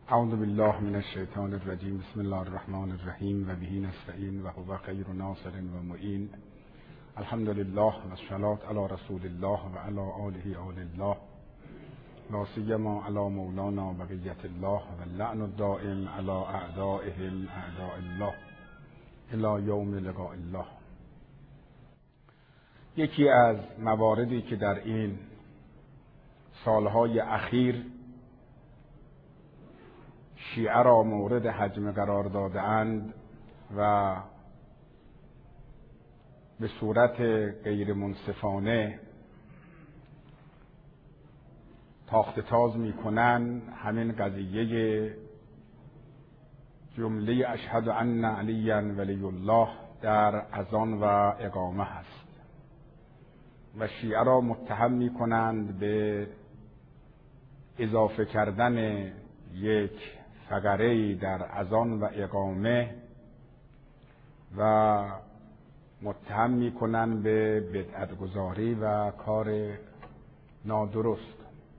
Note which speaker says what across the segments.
Speaker 1: اعوذ بالله من الشیطان الرجیم. بسم الله الرحمن الرحیم و به نستعین و هو خیر ناصر و معین. الحمد لله و الصلاة علی رسول الله و علی آله آل الله لا سیما علی مولانا بقیة الله و اللعن الدائم علی اعدائهم اعداء الله الی یوم لقاء الله. یکی از مواردی که در این سالهای اخیر شیعه را مورد هجمه قرار داده‌اند و به صورت غیر منصفانه تاخت تاز می‌کنند، همین قضیه جمله اشهد ان علی ولی الله در اذان و اقامه هست و شیعه را متهم می‌کنند به اضافه کردن یک فقره‌ای در اذان و اقامه و متهم می‌کنند به بدعت گذاری و کار نادرست.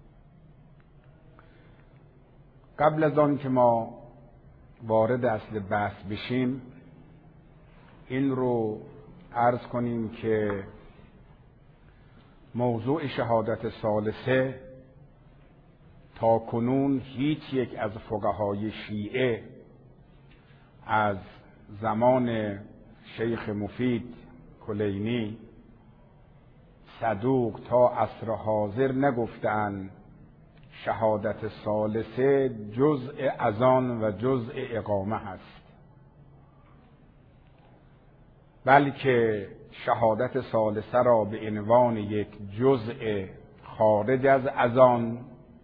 Speaker 1: قبل از آن که ما وارد اصل بحث بشیم این رو عرض کنیم که موضوع شهادت ثالثه تا کنون هیچ یک از فقهای شیعه از زمان شیخ مفید کلینی صدوق تا عصر حاضر نگفتند شهادت ثالثه جزء اذان و جزء اقامه هست، بلکه شهادت ثالثه را به عنوان یک جزء خارج از اذان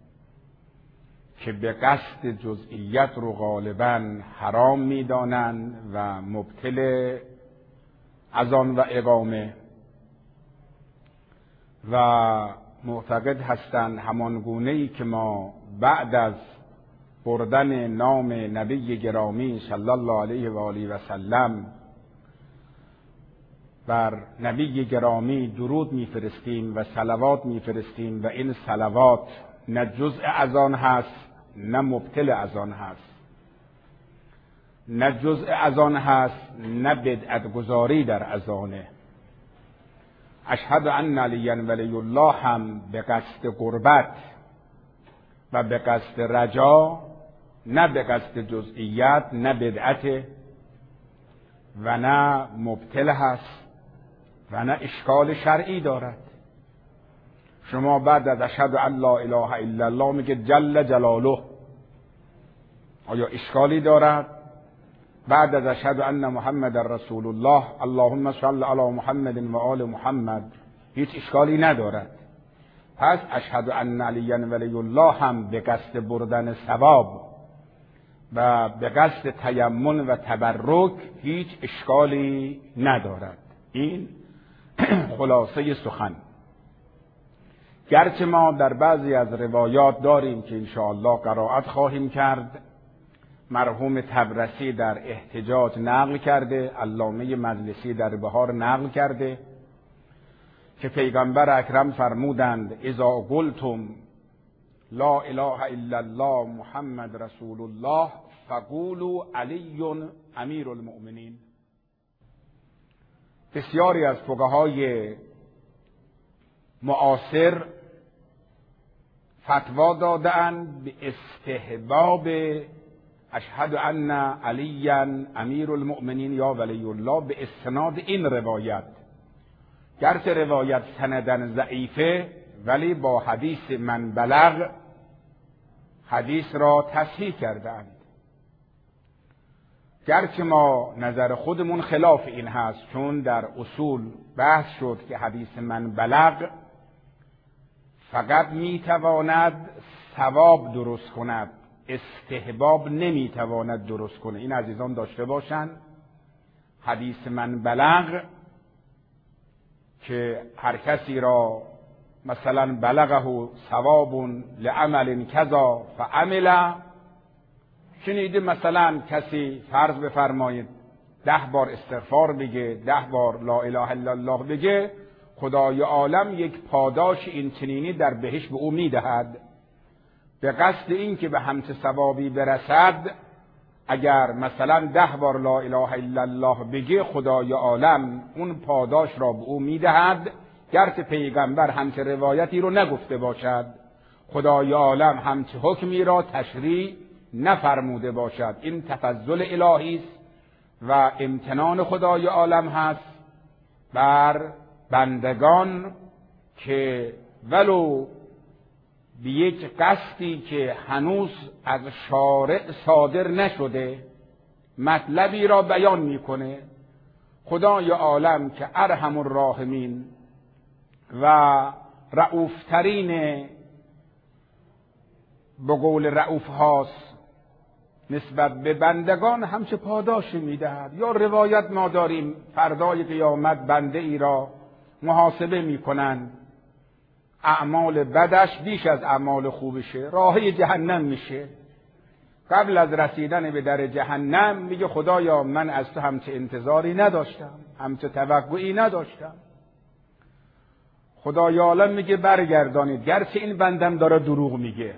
Speaker 1: که به قصد جزئیت رو غالباً حرام می‌دانند و مبطل اذان و اقامه و معتقد هستند همان گونه‌ای که ما بعد از بردن نام نبی گرامی صلی الله علیه و آله و سلم بر نبی گرامی درود می‌فرستیم و صلوات می‌فرستیم و این صلوات نه جزء اذان هست نه مبطل اذان هست، نه جزء اذان هست نه بدعت گذاری در اذانه. اشهد ان علی ولی الله هم به قصد قربت و به قصد رجا، نه به قصد جزئیت، نه بدعت و نه مبطل هست و نه اشکال شرعی دارد. شما بعد از اشهد ان لا اله الا الله میگه جل جلاله، آیا اشکالی دارد؟ بعد از اشهد ان محمد رسول الله اللهم صل علی محمد و آل محمد هیچ اشکالی ندارد. پس اشهد ان علی ولی الله هم به قصد بردن ثواب و به قصد تیمن و تبرک هیچ اشکالی ندارد. این خلاصه سخن. گرچه ما در بعضی از روایات داریم که انشاءالله قرائت خواهیم کرد، مرحوم طبرسی در احتجاج نقل کرده، علامه مجلسی در بهار نقل کرده که پیغمبر اکرم فرمودند اذا قلتم لا اله الا الله محمد رسول الله فقولوا علی امیر المؤمنین. بسیاری از فقهای معاصر فتوا دادند به استحباب اشهد ان علی امیر المؤمنین یا ولی الله به استناد این روایت، گرچه روایت سندن ضعیفه ولی با حدیث من بلغ حدیث را تصحیح کردند. گرچه ما نظر خودمون خلاف این هست، چون در اصول بحث شد که حدیث من بلغ فقط میتواند ثواب درست کند، استحباب نمیتواند درست کنه. این عزیزان داشته باشند حدیث من بلغ که هر کسی را مثلا بلغه ثواب لعمل کذا فعمل، شنیده مثلا کسی فرض بفرمایید 10 بار استغفار بگه، 10 بار لا اله الا الله بگه، خدای عالم یک پاداش این چنینی در بهشت به او میدهد. به قصد این که به همچه ثوابی برسد، اگر مثلا 10 بار لا اله الا الله بگه، خدای عالم اون پاداش را به او میدهد، گرچه پیغمبر همچه روایتی رو نگفته باشد، خدای عالم همچه حکمی را تشریع نفرموده باشد. این تفضل الهی است و امتنان خدای عالم هست بر بندگان که ولو به یک قصدی که هنوز از شارع صادر نشده مطلبی را بیان میکنه. خدای عالم که ارحم الراحمین و رؤوفترین به قول رؤوف هاست نسبت به بندگان، همچه پاداشی میدهد. یا روایت ما داریم فردای قیامت بنده ای را محاسبه میکنند، اعمال بدش بیش از اعمال خوبشه، راهی جهنم میشه. قبل از رسیدن به در جهنم میگه خدایا من از تو همچه انتظاری نداشتم، همچه توقعی نداشتم. خدای عالم میگه برگردانید، گرچه این بندم داره دروغ میگه،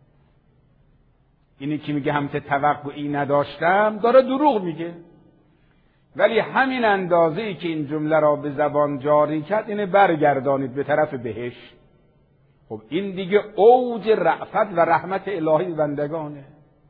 Speaker 1: اینی که میگه همچه توقعی نداشتم داره دروغ میگه، ولی همین اندازه‌ای که این جمله را به زبان جاری کرد اینه برگردانید به طرف بهشت. خب این دیگه اوج رأفت و رحمت الهی بندگانه.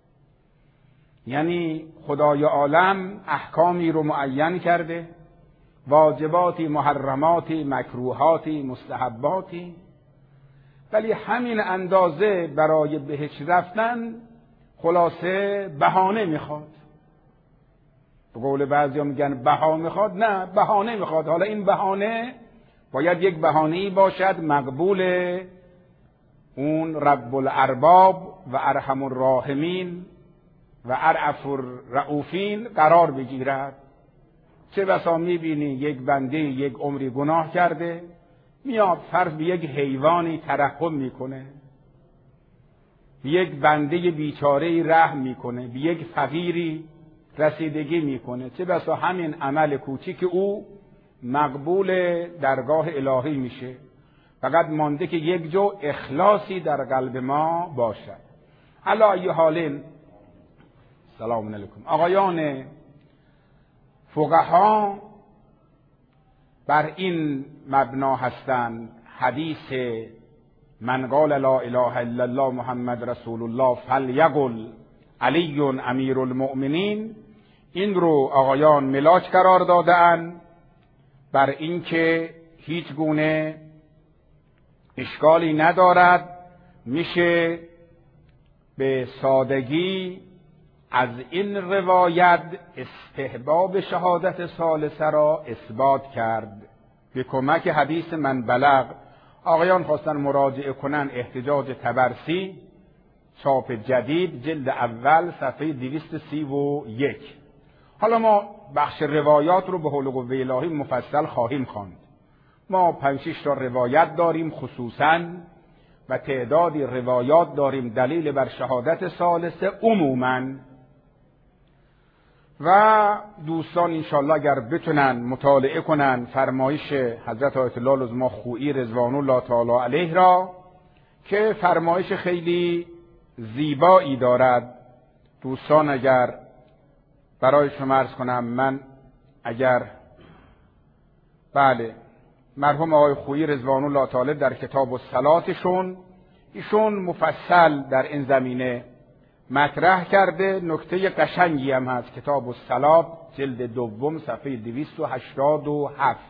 Speaker 1: یعنی خدای عالم احکامی رو معین کرده، واجباتی، محرماتی، مکروهاتی، مستحباتی، ولی همین اندازه برای بهشت رفتن خلاصه بهانه میخواد. به قول بعضیا میگن بها میخواد، نه بهانه میخواد. حالا این بهانه باید یک بهانه‌ای باشد مقبول اون رب الارباب و ارحم الراحمین و ارأف الرؤوفین قرار بگیرد. چه بسا میبینی یک بنده یک عمری گناه کرده، میاد فرض به یک حیوانی ترحم میکنه، به یک بنده بیچاره‌ای رحم میکنه، به یک فقیری رسیدگی میکنه. چه بسا همین عمل کوچیک او مقبول درگاه الهی میشه. فقط مانده که یک جو اخلاصی در قلب ما باشد. علی ای حال، سلام علیکم. آقایان فقها بر این مبنا هستند حدیث من قال لا اله الا الله محمد رسول الله فلیقل علی امیر المؤمنین، این رو آقایان ملاک قرار دادند بر اینکه هیچ گونه اشکالی ندارد، میشه به سادگی از این روایت استحباب شهادت ثالثه را اثبات کرد به کمک حدیث من بلغ. آقایان خواستن مراجعه کنن احتجاج طبرسی چاپ جدید جلد اول صفحه 231. حالا ما بخش روایات رو به حول و قوه الهی مفصل خواهیم خواند. ما 5-6 تا روایت داریم خصوصاً و تعدادی روایات داریم دلیل بر شهادت ثالثه عموماً، و دوستان انشاءالله اگر بتونن مطالعه کنن فرمایش حضرت آیت الله العظمی خویی رضوان الله تعالی علیه را که فرمایش خیلی زیبایی دارد. دوستان اگر برای شما عرض کنم، من اگر بله مرحوم آقای خویی رضوان الله تعالی در کتاب الصلاتشون ایشون مفصل در این زمینه مطرح کرده، نکته قشنگی هم هست. کتاب الصلات جلد دوم صفحه 287.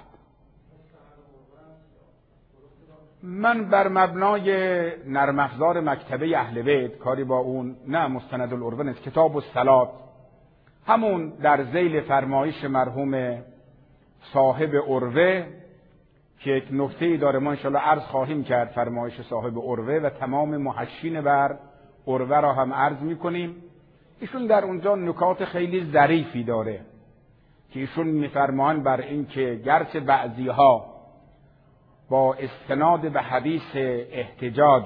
Speaker 1: من بر مبنای نرم افزار مکتبه اهل بیت کاری با اون، نه مستند العروه نیست، کتاب الصلات همون در ذیل فرمایش مرحوم صاحب عروه که یک نکته‌ای داره ما انشاءالله عرض خواهیم کرد، فرمایش صاحب عروه و تمام محشین بر عروه را هم عرض میکنیم. ایشون در اونجا نکات خیلی ظریفی داره که ایشون میفرمان بر این که گرچه بعضیها با استناد به حدیث احتجاج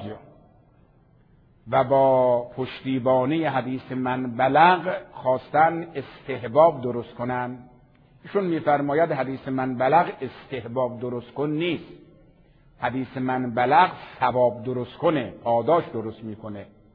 Speaker 1: و با پشتیبانی حدیث من بلغ خواستن استحباب درست کنن، ایشون میفرماید حدیث من بلغ استحباب درست کن نیست، حدیث من بلغ ثواب درست کنه، پاداش درست میکنه.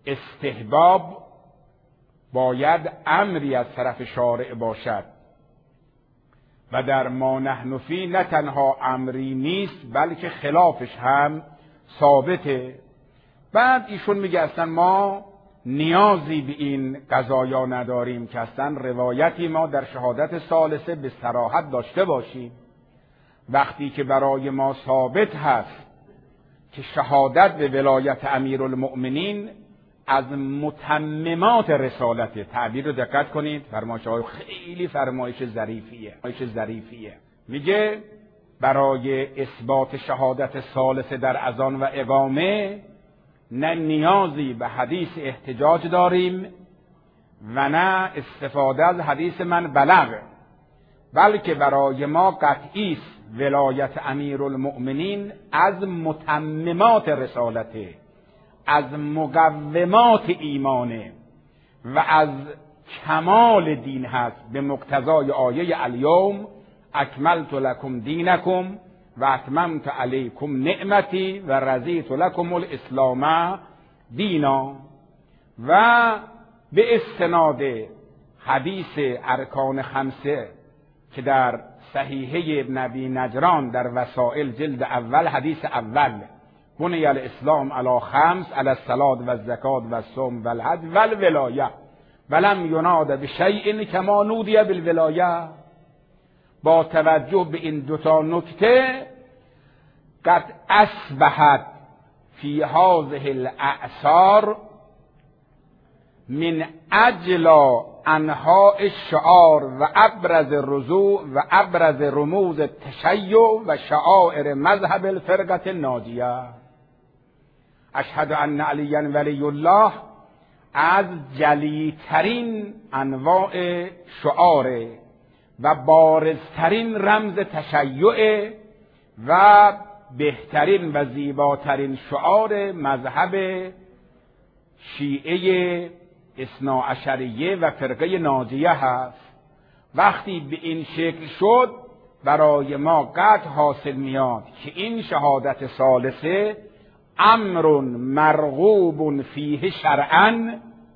Speaker 1: استحباب باید امری از طرف شارع باشد و در ما نحن فی نه تنها امری نیست بلکه خلافش هم ثابته. بعد ایشون میگه اصلا ما نیازی به این قضایا نداریم که اصلا روایتی ما در شهادت ثالثه به صراحت داشته باشیم. وقتی که برای ما ثابت هست که شهادت به ولایت امیرالمؤمنین از متممات رسالته، تعبیر رو دقت کنید، فرمایش‌های خیلی فرمایش ظریفیه. میگه برای اثبات شهادت ثالثه در اذان و اقامه نه نیازی به حدیث احتجاج داریم و نه استفاده از حدیث من بلغ، بلکه برای ما قطعی است ولایت امیرالمؤمنین از متممات رسالته، از مقومات ایمانه و از کمال دین هست به مقتضای آیه الیوم اکملت لکم دینکم و اتممت علیکم نعمتی و رضیت لکم الاسلام دینا. و به استناد حدیث ارکان خمسه که در صحیحه ابن ابی نجران در وسائل جلد اول حدیث اول بنی الاسلام علی خمس علی الصلاة و الزکات و الصوم و الحج و الولایه ولم یناد بشیء کما نودی بالولایه، با توجه به این دوتا نکته قد اصبحت فی هذه الاعصار من اجلا انحاء الشعار و ابرز رضوع و ابرز رموز التشیع و شعائر مذهب الفرقه الناجیه. اشهد ان علی ولی الله از جلیترین انواع شعار و بارزترین رمز تشیع و بهترین و زیباترین شعار مذهب شیعه اثناعشریه و فرقه ناجیه هست. وقتی به این شکل شد برای ما قطع حاصل میاد که این شهادت ثالثه امر مرغوب فیه شرعا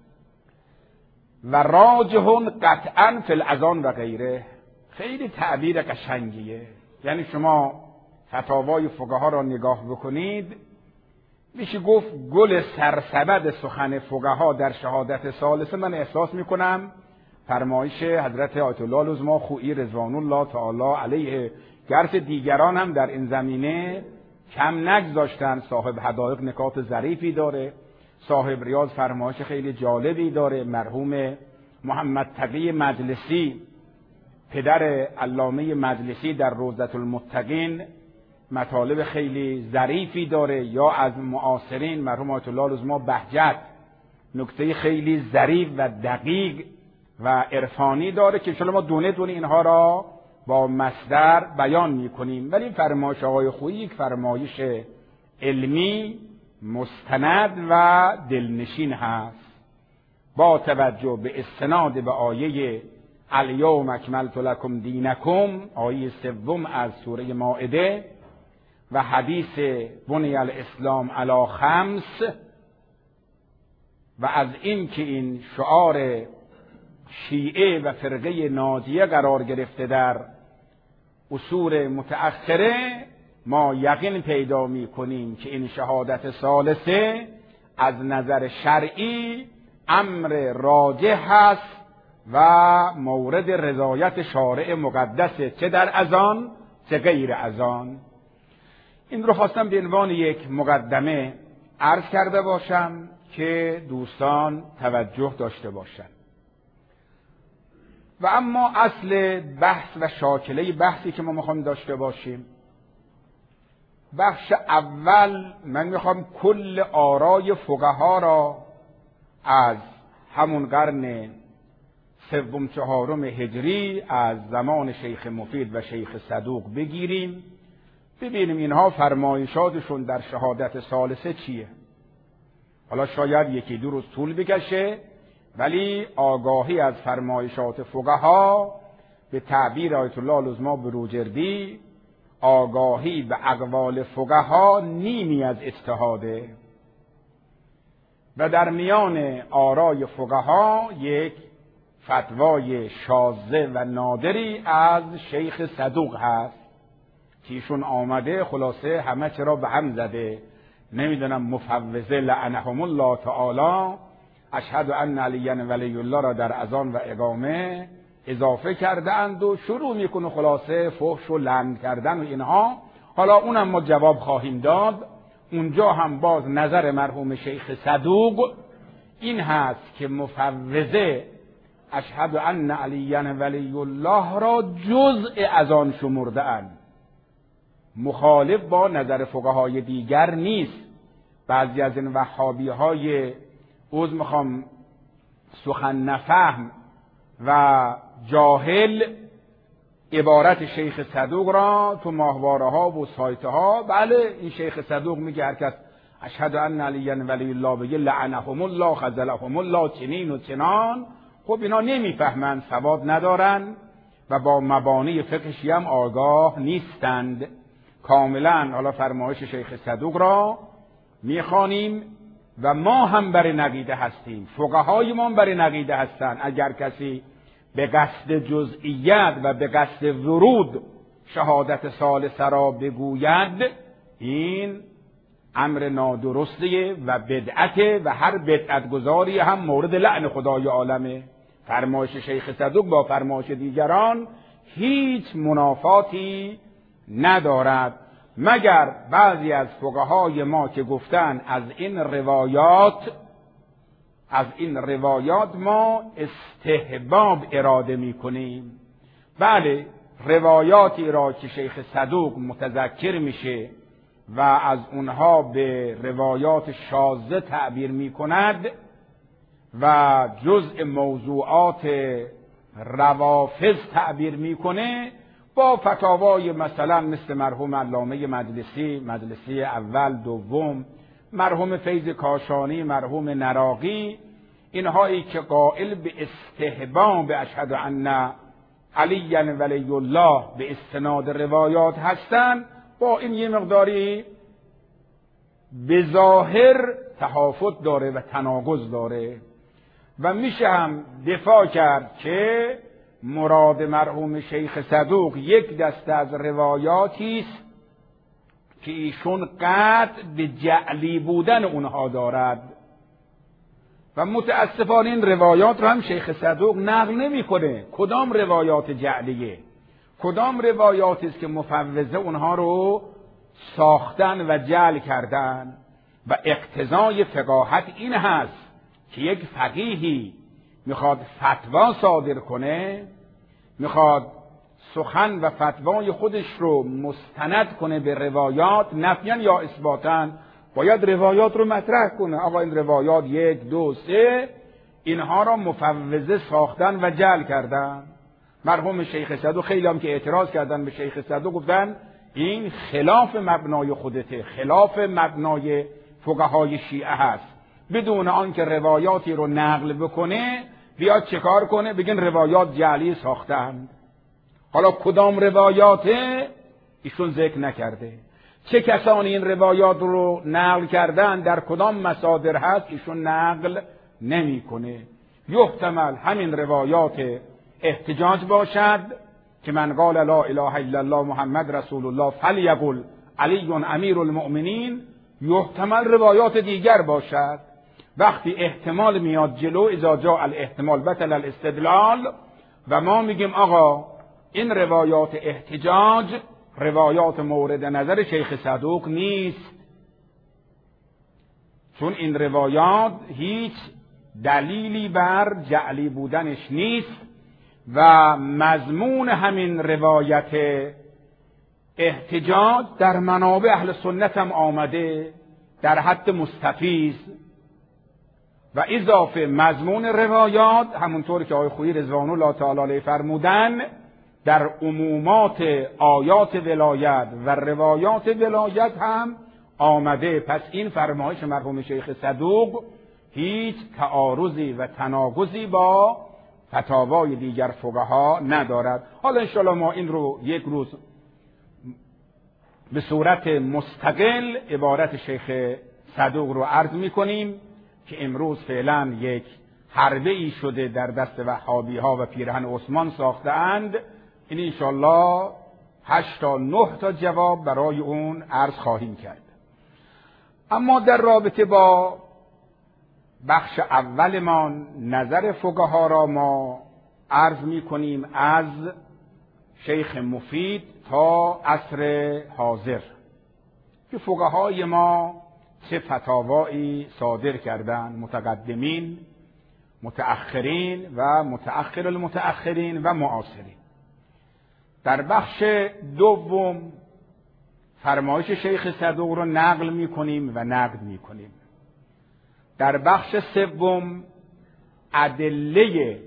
Speaker 1: و راجح قطعا فی الاذان و غیره. خیلی تعبیر قشنگیه. یعنی شما فتاوای فقها را نگاه بکنید، میشه گفت گل سرسبد سخن فقها در شهادت ثالثه من احساس میکنم فرمایش حضرت آیت الله العظمی خویی رضوان الله تعالی علیه. گرچه دیگران هم در این زمینه کم نگذاشتن، صاحب حدائق نکات ظریفی داره، صاحب ریاض فرمایش خیلی جالبی داره، مرحوم محمد تقی مجلسی پدر علامه مجلسی در روضة المتقین مطالب خیلی ظریفی داره، یا از معاصرین مرحوم آیت الله العظمی بهجت نکته خیلی ظریف و دقیق و عرفانی داره که انشاءالله ما دونه دونه اینها را با مصدر بیان میکنیم. ولی فرمایش آقای خویی یک فرمایش علمی مستند و دلنشین هست با توجه به استناد به آیه الیوم اکملت لکم دینکم، آیه سوم از سوره مائده، و حدیث بنی الاسلام علی خمس، و از این که این شعار شیعه و فرقه ناجیه قرار گرفته در عصور متأخره، ما یقین پیدا می کنیم که این شهادت ثالثه از نظر شرعی امر راجح است و مورد رضایت شارع مقدسه، چه در اذان چه غیر اذان. این رو خواستم به عنوان یک مقدمه عرض کرده باشم که دوستان توجه داشته باشند. و اما اصل بحث و شاکله بحثی که ما میخوایم داشته باشیم، بخش اول من میخوام کل آرای فقها را از همون قرن سوم چهارم هجری از زمان شیخ مفید و شیخ صدوق بگیریم، ببینیم اینها فرمایشاتشون در شهادت ثالثه چیه. حالا شاید یکی دو روز طول بکشه، ولی آگاهی از فرمایشات فقها به تعبیر آیت الله العظمی بروجردی، آگاهی به اقوال فقها نیمی از اجتهاده. و در میان آرای فقها یک فتوای شاذ و نادری از شیخ صدوق هست که ایشون آمده خلاصه همه چرا به هم زده، نمیدونم مفوضه لعنهم الله تعالی اشهد ان علی ولی الله را در اذان و اقامه اضافه کرده اند و شروع میکنه خلاصه فحش و لعن کردن و اینها. حالا اونم ما جواب خواهیم داد. اونجا هم باز نظر مرحوم شیخ صدوق این هست که مفوضه اشهد ان علی ولی الله را جزء از آن شمرده اند، مخالف با نظر فقهای دیگر نیست. بعضی از این وهابی های میخوام سخن نفهم و جاهل عبارت شیخ صدوق را تو ماهواره ها و سایت ها، بله این شیخ صدوق میگه هر کس اشهد ان علی ولی الله بگه لعنهم الله خذلهم الله چنین و چنان. خب اینا نمیفهمند، سواد ندارن و با مبانی فقهی هم آگاه نیستند. کاملا حالا فرمایش شیخ صدوق را میخوانیم و ما هم بر نقیده هستیم، فقهای ما هم بر نقیده هستند. اگر کسی به قصد جزئیت و به قصد ورود شهادت ثالثه را بگوید این امر نادرسته و بدعته و هر بدعت گذاری هم مورد لعن خدای عالمه. فرمایش شیخ صدوق با فرمایش دیگران هیچ منافاتی ندارد، مگر بعضی از فقهای ما که گفتن از این روایات ما استحباب اراده می کنیم. بله روایاتی را که شیخ صدوق متذکر میشه و از اونها به روایات شاذه تعبیر می کند و جزء موضوعات روافض تعبیر میکنه، با فتاوای مثلا مثل مرحوم علامه مجلسی اول دوم، مرحوم فیض کاشانی، مرحوم نراقی، اینهایی که قائل به استحباب اشهد ان علی ولی الله به استناد روایات هستند، با این یه مقداری به ظاهر تحافظ داره و تناقض داره و میشه هم دفاع کرد که مراد مرحوم شیخ صدوق یک دسته از روایاتی است که ایشون قطع به جعلی بودن اونها دارد و متاسفانه این روایات رو هم شیخ صدوق نقل نمیکنه. کدام روایات جعلیه؟ کدام روایاتی است که مفوضه اونها رو ساختن و جعل کردن؟ و اقتضای فقاهت این هست که یک فقیهی میخواد فتوا صادر کنه، میخواد سخن و فتوای خودش رو مستند کنه به روایات، نفیاً یا اثباتاً، باید روایات رو مطرح کنه. آقا این روایات 1 2 3 اینها را مفوضه ساختن و جعل کردن. مرحوم شیخ صدوق خیلی هم که اعتراض کردن به شیخ صدوق گفتن این خلاف مبنای خودته، خلاف مبنای فقهای شیعه هست. بدون آنکه روایاتی رو نقل بکنه بیاد چکار کنه؟ بگن روایات جعلی ساختند. حالا کدام روایاته ایشون ذکر نکرده. چه کسانی این روایات رو نقل کردن، در کدام مصادر هست ایشون نقل نمیکنه. یحتمل همین روایات احتجاج باشد که من قال لا اله الا الله محمد رسول الله فلیقل علی امیر المؤمنین، یحتمل روایات دیگر باشد. وقتی احتمال میاد جلو، اذا جاء الاحتمال بطل الاستدلال، و ما میگیم آقا این روایات احتجاج روایات مورد نظر شیخ صدوق نیست، چون این روایات هیچ دلیلی بر جعلی بودنش نیست و مضمون همین روایت احتجاج در منابع اهل سنت هم آمده در حد مستفیض و اضافه مضمون روایات همونطور که آقای خویی رضوان الله تعالی علیه فرمودن در عمومات آیات ولایت و روایات ولایت هم آمده. پس این فرمایش مرحوم شیخ صدوق هیچ تعارضی و تناقضی با فتاوای دیگر فقها ندارد. حالا انشاءالله ما این رو یک روز به صورت مستقل عبارت شیخ صدوق رو عرض میکنیم که امروز فعلا یک حربه ای شده در دست وهابی ها و پیرهن عثمان ساختند، این انشالله 8 تا 9 تا جواب برای اون عرض خواهیم کرد. اما در رابطه با بخش اولمان نظر فقها را ما عرض می کنیم از شیخ مفید تا عصر حاضر که فقهای ما چه فتاوایی صادر کردند، متقدمین، متأخرین و متأخر المتأخرین و معاصرین. در بخش دوم فرمایش شیخ صدوق را نقل می کنیم و نقد می کنیم. در بخش سوم ادله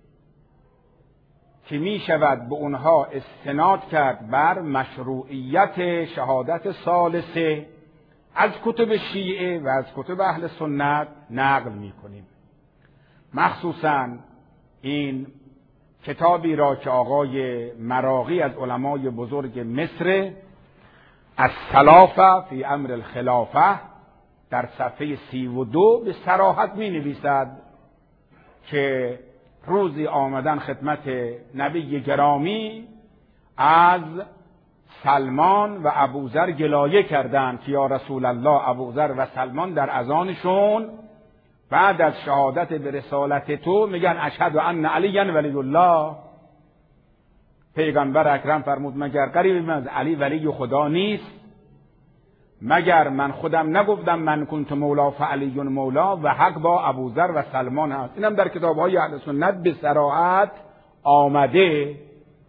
Speaker 1: که می شود به اونها استناد کرد بر مشروعیت شهادت ثالثه از کتب شیعه و از کتب اهل سنت نقل می کنیم. مخصوصاً این کتابی را که آقای مراغی از علمای بزرگ مصر السلافه فی امر الخلافه در صفحه 32 به صراحت می نویسد که روزی آمدن خدمت نبی گرامی از سلمان و ابوذر گلایه کردند که یا رسول الله، ابوذر و سلمان در اذانشون بعد از شهادت به رسالت تو میگن اشهد ان علی ولی الله. پیغمبر اکرم فرمود مگر قریب من از علی ولی خدا نیست؟ مگر من خودم نگفتم من کنت مولا فعلی مولا و حق با ابوذر و سلمان هست. اینم در کتاب‌های اهل سنت به صراحت آمده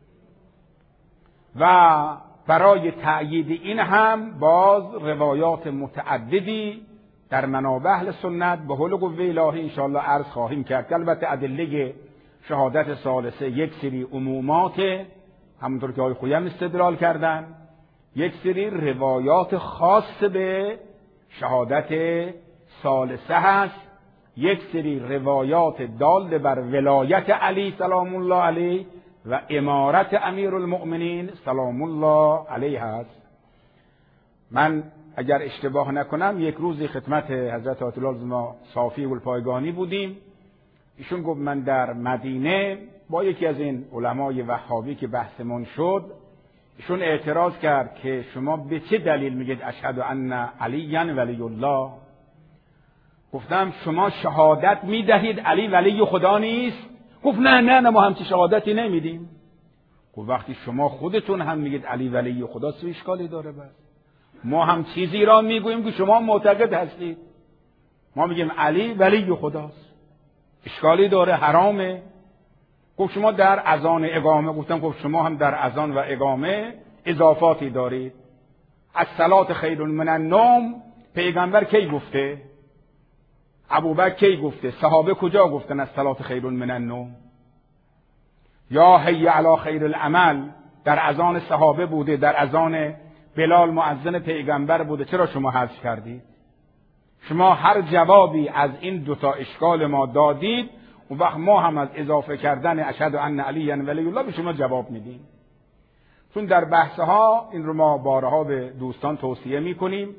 Speaker 1: و برای تأیید این هم باز روایات متعددی در منابع اهل سنت به حول قوه الهی انشاءالله عرض خواهیم کرد. البته ادله شهادت ثالثه یک سری عمومات، همونطور که آقای خویم استدلال کردن، یک سری روایات خاص به شهادت ثالثه هست، یک سری روایات دال بر ولایت علی سلام الله علیه و امارت امیر المؤمنین سلام الله علیه هست. من اگر اشتباه نکنم یک روزی خدمت حضرت آیت الله العظما صافی الپایگانی بودیم. ایشون گفت من در مدینه با یکی از این علمای وهابی که بحثمون شد، ایشون اعتراض کرد که شما به چه دلیل میگید اشهد ان علی ولی الله؟ گفتم شما شهادت میدهید علی ولی خدا نیست؟ گفت نه ما همچی شهادتی نمیدیم. گفت وقتی شما خودتون هم میگید علی ولی خدا چه اشکالی داره؟ بس ما هم چیزی را میگوییم که شما معتقد هستید. ما میگیم علی ولی خداست، اشکالی داره؟ حرامه؟ گفت شما در اذان اقامه، گفتم گفت شما هم در اذان و اقامه اضافاتی دارید. الصلاة خیر من النوم پیغمبر کی گفته؟ ابوبکر کی گفته؟ صحابه کجا گفتن الصلاة خیر من النوم؟ یا حی علی خیر العمل در اذان صحابه بوده، در اذان بلال مؤذن پیغمبر بوده، چرا شما حذف کردید؟ شما هر جوابی از این دوتا اشکال ما دادید، اون وقت ما هم از اضافه کردن اشهد ان علی ولی الله به شما جواب میدیم. چون در بحثها این رو ما بارها به دوستان توصیه میکنیم،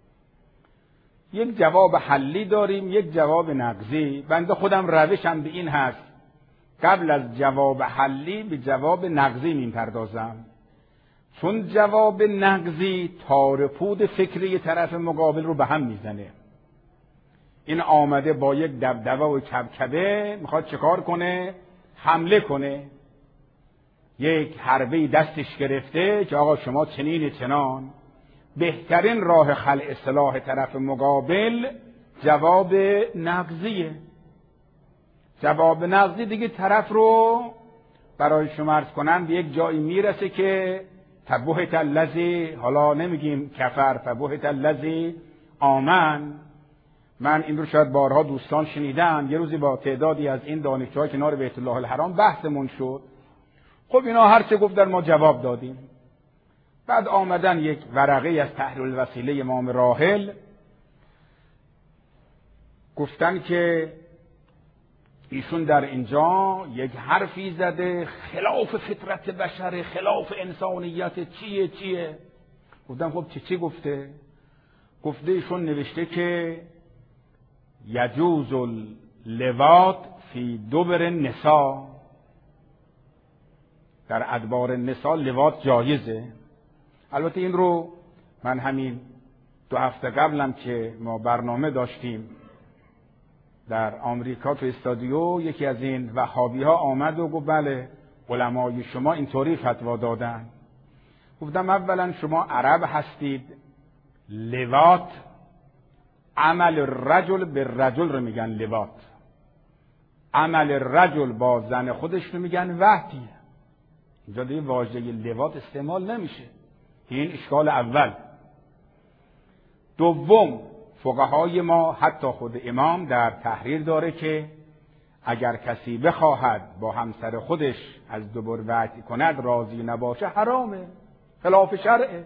Speaker 1: یک جواب حلی داریم، یک جواب نقضی. بنده خودم روشم به این هست قبل از جواب حلی به جواب نقضی میپردازم، چون جواب نقضی تارپود فکری طرف مقابل رو به هم میزنه. این آمده با یک دبدبه و کبکبه میخواد چکار کنه؟ حمله کنه. یک حربه دستش گرفته که آقا شما چنین چنان. بهترین راه خلع اصلاح طرف مقابل جواب نقضیه. جواب نقضی دیگه طرف رو برای شما عرض کنن به یک جایی میرسه که فبهت الذی، حالا نمیگیم کفر، فبهت الذی آمن. من این رو شاید بارها دوستان شنیدن. یه روزی با تعدادی از این دانشجوهای کنار بیت الله الحرام بحثمون شد. خب اینا هر چه گفتن ما جواب دادیم. بعد آمدن یک ورقه از تحلیل الوسیله امام راحل، گفتن که ایشون در اینجا یک حرفی زده خلاف فطرت بشر، خلاف انسانیت، چیه؟ گفتم خب چی گفته؟ گفته ایشون نوشته که یجوز اللواط فی دبر النساء، در ادبار النساء لواط جایزه. البته این رو من همین 2 هفته قبلم که ما برنامه داشتیم در آمریکا تو استادیو، یکی از این وهابی ها آمد و گفت بله علمای شما اینطوری فتوا دادن. گفتم اولا شما عرب هستید، لواط عمل رجل به رجل رو میگن لواط، عمل رجل با زن خودش رو میگن وحدی. اینجا دیگه واژه لواط استعمال نمیشه. این اشکال اول. دوم، فقهای ما حتی خود امام در تحریر داره که اگر کسی بخواهد با همسر خودش از دبر وطی کند راضی نباشه حرامه، خلاف شرعه.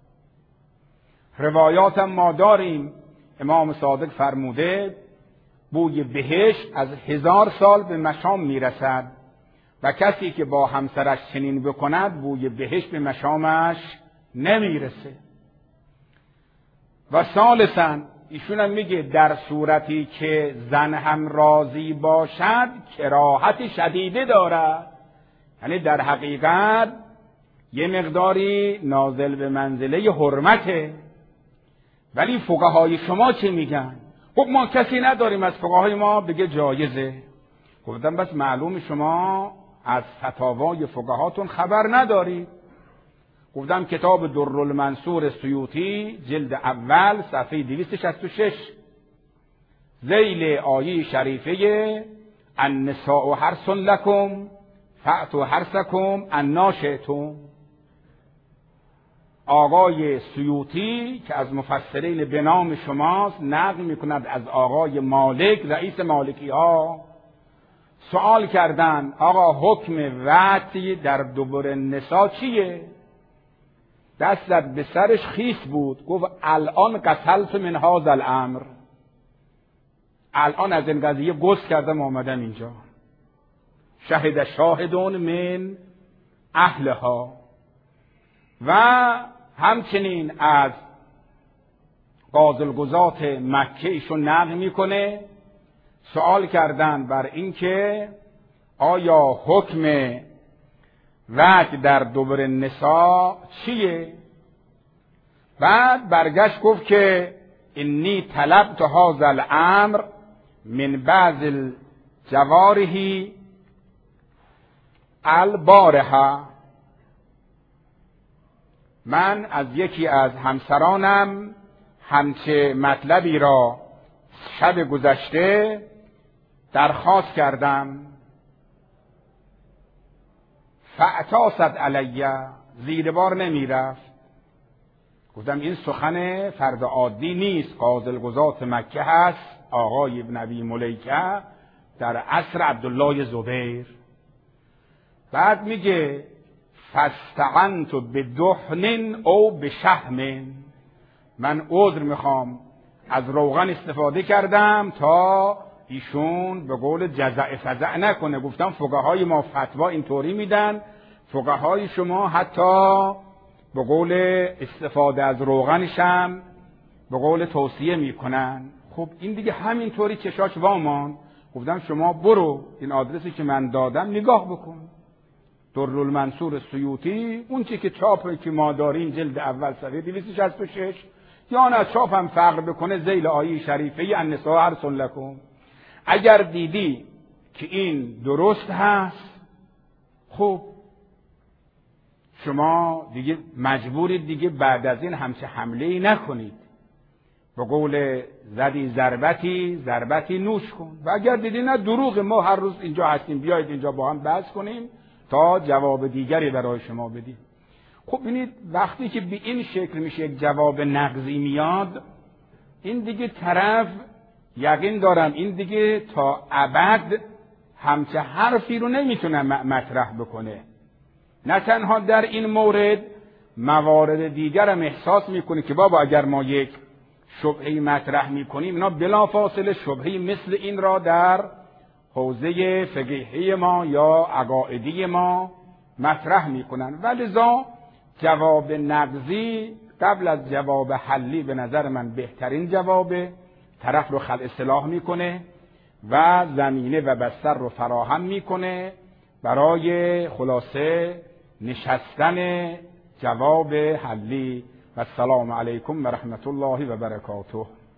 Speaker 1: روایات هم ما داریم امام صادق فرموده بوی بهشت از 1000 سال به مشام میرسد و کسی که با همسرش چنین بکند بوی بهشت به مشامش نمیرسه. و ثالثاً ایشون هم میگه در صورتی که زن هم راضی باشد کراهت شدیده دارد، یعنی در حقیقت یه مقداری نازل به منزله حرمته. ولی فقهای شما چه میگن؟ خب ما کسی نداریم از فقهای ما بگه جایزه. گفتم بس معلوم شما از فتاوای فقهاتون خبر نداری. گفتم کتاب درالمنصور سیوطی جلد اول صفحه 266 ذیل آیه شریفه النساء حرث لکم فأتوا حرثکم انا شئتم، آقای سیوطی که از مفسرین به نام شماست نقل میکند از آقای مالک رئیس مالکی ها، سوال کردن آقا حکم وطی در دبر النساء چیه؟ دستت به سرش خیس بود، گفت الان قتلت من هذا الامر، الان از این قضیه گسل کردم آمدم اینجا. شهد شاهدون من اهلها. و همچنین از قاضی‌القضات مکه ایشون نقل میکنه سوال کردن بر اینکه آیا حکم وطی در دبر النساء چیه؟ بعد برگشت گفت که انی طلبت هذا الامر من بعض الجوارح البارحه، من از یکی از همسرانم همچه مطلبی را شب گذشته درخواست کردم، فاعتاست علیه، زیر بار نمی رفت. گفتم این سخن فرد عادی نیست، قاضی‌القضات مکه هست، آقای ابن ابی ملیکه در عصر عبدالله زبیر. بعد میگه فاستعنت بدهن او بشحم، من عذر میخوام از روغن استفاده کردم تا ایشون به قول جزع فزع نکنه. گفتم فقهای ما فتوا اینطوری میدن، فقهای شما حتی به قول استفاده از روغنش هم به قول توصیه میکنن. خب این دیگه همینطوری چشاش وامان. گفتم شما برو این آدرسی که من دادم نگاه بکن، درالمنصور سیوطی، اون چی که چاپی که ما داریم جلد اول صفحه 266، یا نه چاپ هم فرق بکنه ذیل آیه شریفه النساء حرث لکم. اگر دیدی که این درست هست خب شما دیگه مجبورید دیگه بعد از این همچه حمله‌ای نکنید، به قول زدی ضربتی نوش کن. و اگر دیدی نه دروغ، ما هر روز اینجا هستیم، بیایید اینجا با هم بحث کنیم تا جواب دیگری برای شما بدیم. خب ببینید وقتی که به این شکل میشه یک جواب نقضی میاد، این دیگه طرف یقین دارم این دیگه تا ابد همچه حرفی رو نمیتونه مطرح بکنه. نه تنها در این مورد، موارد دیگر هم احساس میکنه که بابا اگر ما یک شبهه‌ای مطرح میکنیم اینا بلافاصله شبهه‌ای مثل این را در حوزه فقهی ما یا عقائدی ما مطرح میکنن. ولذا جواب نقضی قبل از جواب حلی به نظر من بهترین جوابه، طرف رو خلع سلاح میکنه و زمینه و بستر رو فراهم میکنه برای خلاصه نشستن جواب حلی. و السلام علیکم و رحمت الله و برکاته.